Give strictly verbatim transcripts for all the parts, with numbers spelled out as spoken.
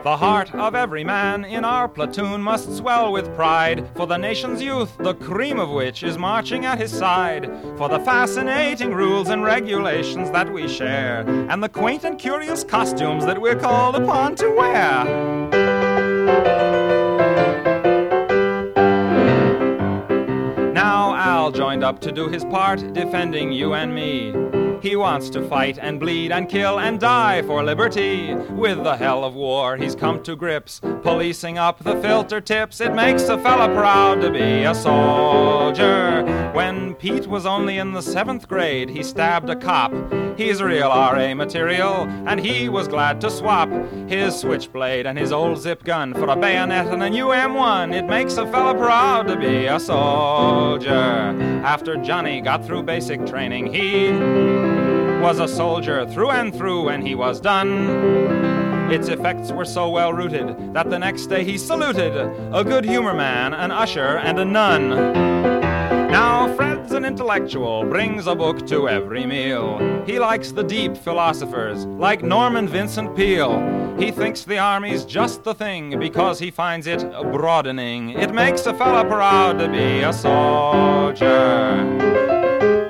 The heart of every man in our platoon must swell with pride for the nation's youth, the cream of which is marching at his side, for the fascinating rules and regulations that we share, and the quaint and curious costumes that we're called upon to wear. Now Al joined up to do his part, defending you and me. He wants to fight and bleed and kill and die for liberty. With the hell of war he's come to grips, policing up the filter tips. It makes a fella proud to be a soldier. When Pete was only in the seventh grade, he stabbed a cop. He's real R A material, and he was glad to swap his switchblade and his old zip gun for a bayonet and a new M one. It makes a fella proud to be a soldier. After Johnny got through basic training, he was a soldier through and through, and he was done. Its effects were so well rooted that the next day he saluted a good humor man, an usher, and a nun. Now Fred's an intellectual, brings a book to every meal. He likes the deep philosophers, like Norman Vincent Peale. He thinks the army's just the thing because he finds it broadening. It makes a fella proud to be a soldier.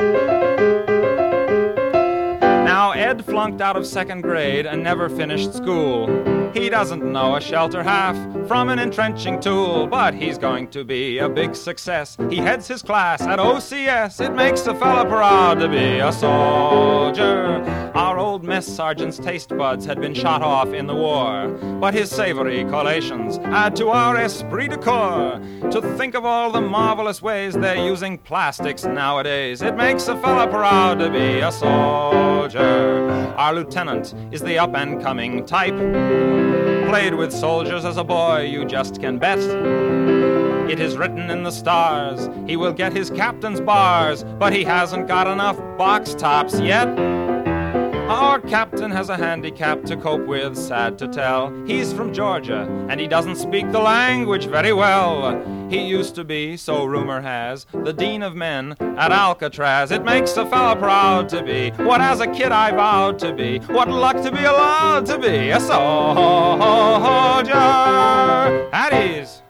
Now Ed flunked out of second grade and never finished school. He doesn't know a shelter half from an entrenching tool, but he's going to be a big success. He heads his class at O C S. It makes a fella proud to be a soldier. Our old mess sergeant's taste buds had been shot off in the war, but his savory collations add to our esprit de corps. To think of all the marvelous ways they're using plastics nowadays, it makes a fella proud to be a soldier. Our lieutenant is the up-and-coming type. Played with soldiers as a boy, you just can bet. It is written in the stars, he will get his captain's bars, but he hasn't got enough box tops yet. Our captain has a handicap to cope with, sad to tell. He's from Georgia, and he doesn't speak the language very well. He used to be, so rumor has, the dean of men at Alcatraz. It makes a fella proud to be what as a kid I vowed to be. What luck to be allowed to be a soldier. At ease.